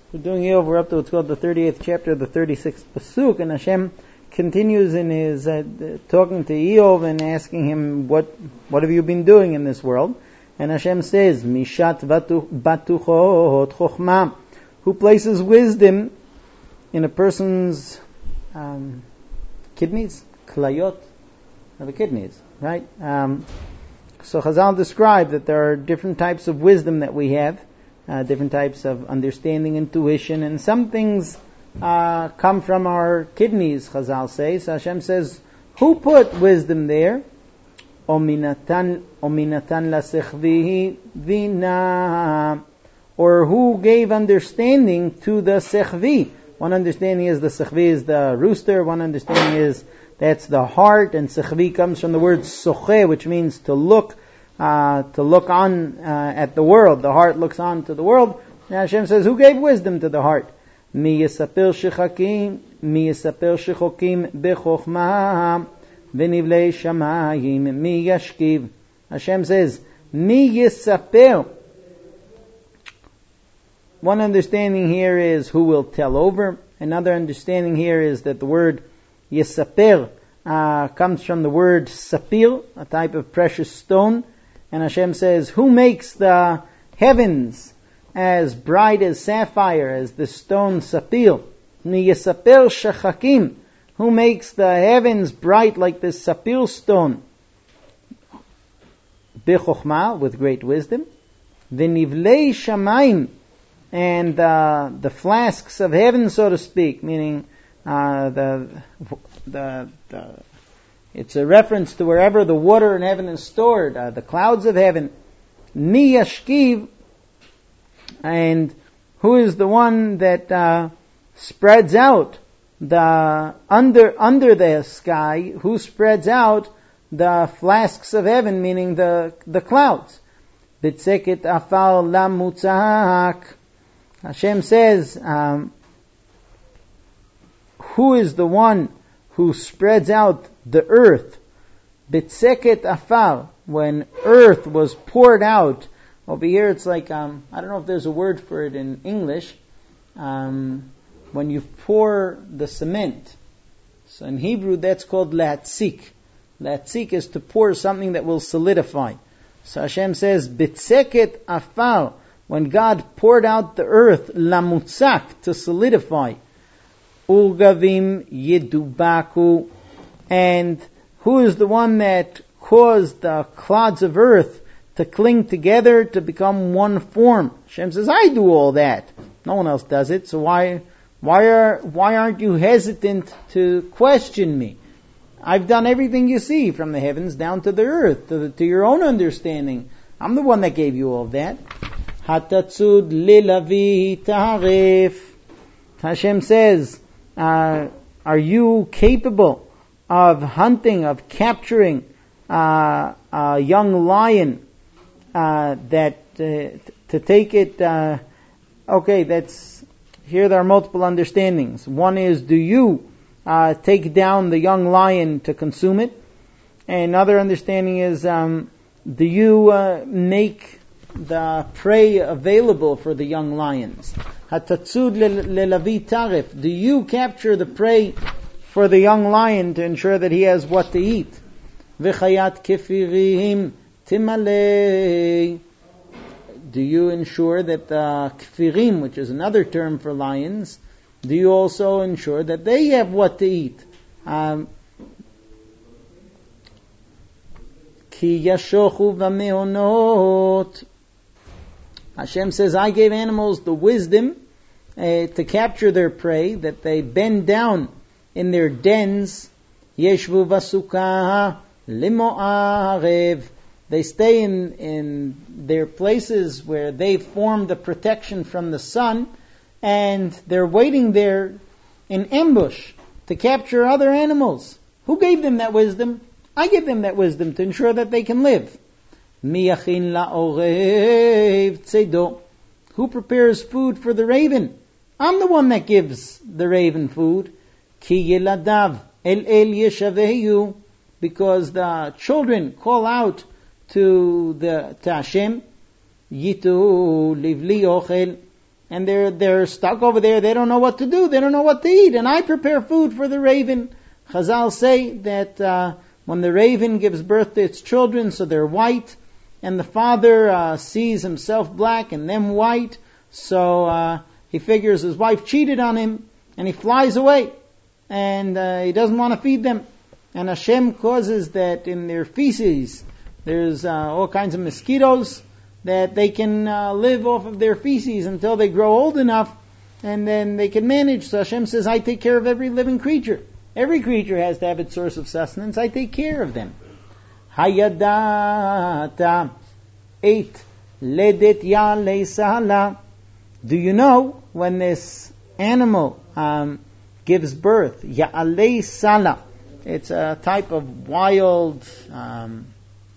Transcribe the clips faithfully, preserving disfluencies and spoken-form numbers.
We're doing Eov. We're up to what's called the thirty-eighth chapter, the thirty-sixth pasuk, and Hashem continues in his uh, talking to Eov and asking him, "What what have you been doing in this world?" And Hashem says, "Mishat batuchot chokhmah," who places wisdom in a person's um, kidneys, klayot, of the kidneys, right? Um, so Chazal described that there are different types of wisdom that we have. Uh, different types of understanding, intuition, and some things uh, come from our kidneys, Chazal say. So Hashem says, who put wisdom there? Ominatan ominatan lasechvihi vina. Or who gave understanding to the sechvi? One understanding is the sechvi is the rooster. One understanding is that's the heart. And sechvi comes from the word soche, which means to look. Uh, to look on uh, at the world. The heart looks on to the world. And Hashem says, who gave wisdom to the heart? Mi yisapir shechakim, mi yisapir shechokim bechokhmah, v'nivlei shamayim, mi yashkiv. Hashem says, mi yisapir. One understanding here is who will tell over. Another understanding here is that the word yisapir uh, comes from the word sapir, a type of precious stone. And Hashem says, who makes the heavens as bright as sapphire, as the stone sapil? Niyasapil shachakim. Who makes the heavens bright like this sapil stone? Bichokhmah, with great wisdom. V'nivlei shamayim. And uh, the flasks of heaven, so to speak, meaning uh, the the the It's a reference to wherever the water in heaven is stored, uh, the clouds of heaven. Mi yashkiv, and who is the one that uh, spreads out the under under the sky? Who spreads out the flasks of heaven, meaning the the clouds? B'tzeket afal lamutzak. Hashem says, um, who is the one who spreads out the earth? B'tzeket afar, when earth was poured out. Over here it's like, um, I don't know if there's a word for it in English, um, when you pour the cement. So in Hebrew that's called latzik. Latzik is to pour something that will solidify. So Hashem says, B'tzeket afar, when God poured out the earth, lamutzak, to solidify. Urgavim yidubaku, and who is the one that caused the clods of earth to cling together to become one form? Hashem says, I do all that. No one else does it. So why, why are, why aren't you hesitant to question me? I've done everything you see, from the heavens down to the earth, to, the, to your own understanding. I'm the one that gave you all of that. Hatatzud lilavi tarif. Hashem says, uh, are you capable of hunting, of capturing uh, a young lion uh, that uh, to take it? Uh, okay, that's here. There are multiple understandings. One is, do you uh, take down the young lion to consume it? And another understanding is, um, do you uh, make the prey available for the young lions? Hatatzud lelavi tarif. Do you capture the prey for the young lion to ensure that he has what to eat? V'chayat kefirihim timalei. Do you ensure that the kefirim, which is another term for lions, do you also ensure that they have what to eat? Um, Ki yashochu v'meonot. Hashem says, I gave animals the wisdom uh, to capture their prey, that they bend down in their dens. Yeshvu v'sukkah limo'arev. They stay in, in their places where they've formed a protection from the sun, and they're waiting there in ambush to capture other animals. Who gave them that wisdom? I give them that wisdom to ensure that they can live. Miyachin la'orev tzedo. Who prepares food for the raven? I'm the one that gives the raven food. Ki yeladav el el yeshavehu. Because the children call out to the to Hashem. Yitu livli ochel. and they're they're stuck over there. They don't know what to do. They don't know what to eat. And I prepare food for the raven. Chazal say that uh, when the raven gives birth to its children, so they're white, and the father uh, sees himself black and them white, so uh, he figures his wife cheated on him, and he flies away, and uh, he doesn't want to feed them. And Hashem causes that in their feces there's uh, all kinds of mosquitoes, that they can uh, live off of their feces until they grow old enough, and then they can manage. So Hashem says, I take care of every living creature. Every creature has to have its source of sustenance. I take care of them. Hayadata eight ledet yale sahala. Do you know when this animal um, gives birth? Ya'alei sala. It's a type of wild, um,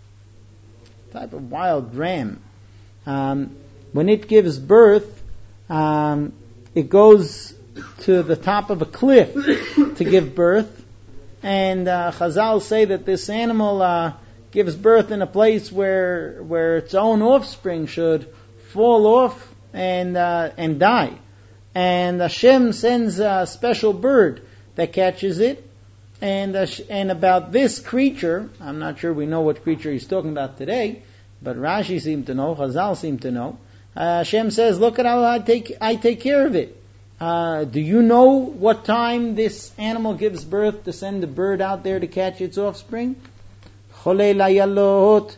type of wild ram. Um, when it gives birth, um, it goes to the top of a cliff to give birth, and uh, Chazal say that this animal uh, gives birth in a place where where its own offspring should fall off and uh, and die, and Hashem sends a special bird that catches it, and uh, and about this creature, I'm not sure we know what creature he's talking about today, but Rashi seemed to know, Chazal seemed to know. Uh, Hashem says, "Look at how I take I take care of it." Uh, do you know what time this animal gives birth to send the bird out there to catch its offspring? Cholei layalot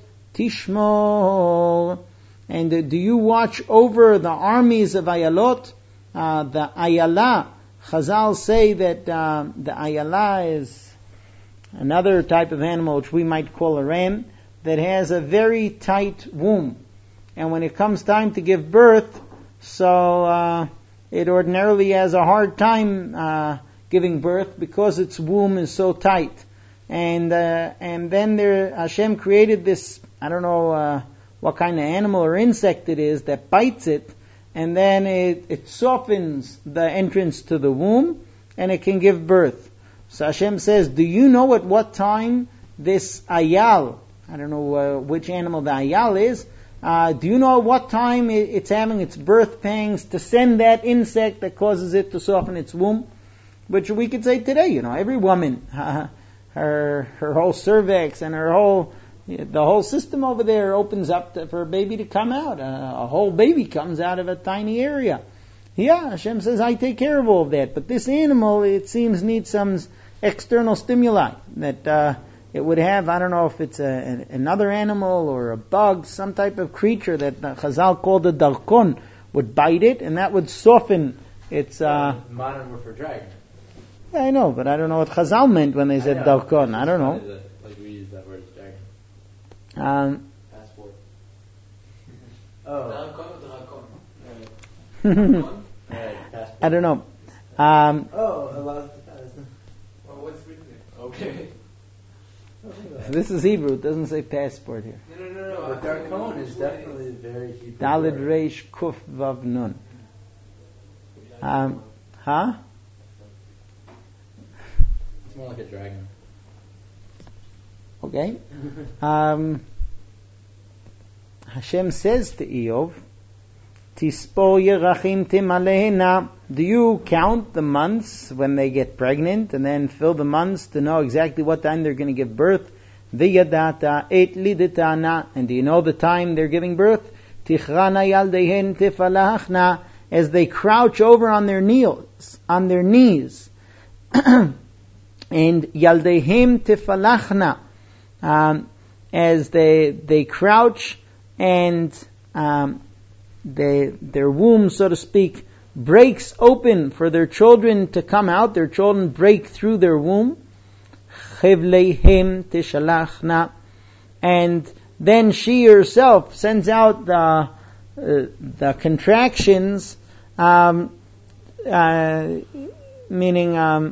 tishmor. And uh, do you watch over the armies of Ayalot? Uh, the Ayala, Chazal say that uh, the Ayala is another type of animal which we might call a ram, that has a very tight womb. And when it comes time to give birth, so... Uh, It ordinarily has a hard time uh, giving birth because its womb is so tight, and uh, and then there Hashem created this, I don't know uh, what kind of animal or insect it is that bites it, and then it, it softens the entrance to the womb, and it can give birth. So Hashem says, do you know at what time this ayal, I don't know uh, which animal the ayal is, Uh, do you know what time it's having its birth pangs to send that insect that causes it to soften its womb? Which we could say today, you know, every woman, uh, her her whole cervix and her whole, the whole system over there opens up to, for a baby to come out. Uh, a whole baby comes out of a tiny area. Yeah, Hashem says, I take care of all of that. But this animal, it seems, needs some external stimuli that... Uh, It would have, I don't know if it's a, an, another animal or a bug, some type of creature that the Chazal called a darkon would bite it, and that would soften its... Uh, modern word for dragon. Yeah, I know, but I don't know what Chazal meant when they said I darkon. I don't know. Like we use that word as dragon. Um, Passport. Oh. Darkon or darkon? I don't know. Um, oh, a lot of... Well, what's written there? Okay. This is Hebrew. It doesn't say passport here. No, no, no, no. But darkon is definitely very Hebrew. Daled Reish Kuf Vav Nun. Um, huh? It's more like a dragon. Okay. Um, Hashem says to Eov, Tispo Yerachim Timalehena. Do you count the months when they get pregnant and then fill the months to know exactly what time they're going to give birth? V'yadata et lidetana. And do you know the time they're giving birth? Tichrana yaldehen tifalachna. As they crouch over on their knees, on their knees. And yaldehem tifalachna. Um, as they, they crouch and, um, they, their womb, so to speak, breaks open for their children to come out. Their children break through their womb. Chevleihem tishalachna. And then she herself sends out the, uh, the contractions, um, uh, meaning, um,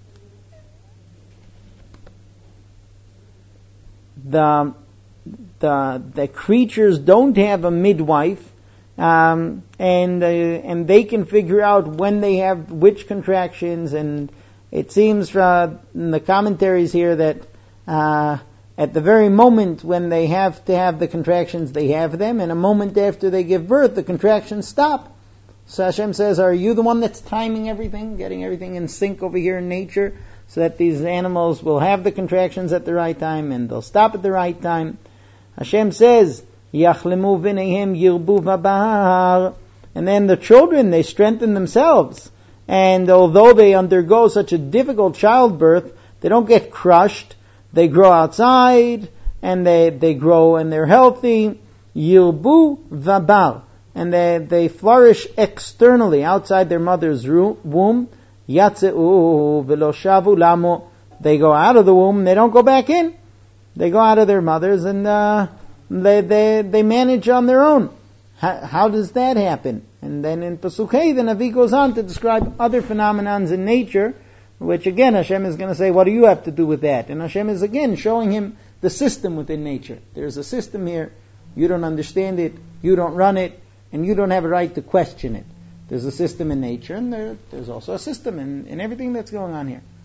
the, the, the creatures don't have a midwife. Um, and uh, and they can figure out when they have which contractions, and it seems uh, in the commentaries here that uh, at the very moment when they have to have the contractions, they have them, and a moment after they give birth, the contractions stop. So Hashem says, are you the one that's timing everything, getting everything in sync over here in nature, so that these animals will have the contractions at the right time and they'll stop at the right time? Hashem says, Yachlemu v'neihem yirbu v'bahar. And then the children, they strengthen themselves. And although they undergo such a difficult childbirth, they don't get crushed. They grow outside, and they, they grow and they're healthy. Yirbu v'bar. And they, they flourish externally, outside their mother's womb. Yatze'u v'lo shavu lamu. They go out of the womb, they don't go back in. They go out of their mothers and uh, they, they, they manage on their own. How, how does that happen? And then in Pasuk Hey, the Navi goes on to describe other phenomenons in nature, which again Hashem is going to say, what do you have to do with that? And Hashem is again showing him the system within nature. There's a system here, you don't understand it, you don't run it, and you don't have a right to question it. There's a system in nature, and there, there's also a system in, in everything that's going on here.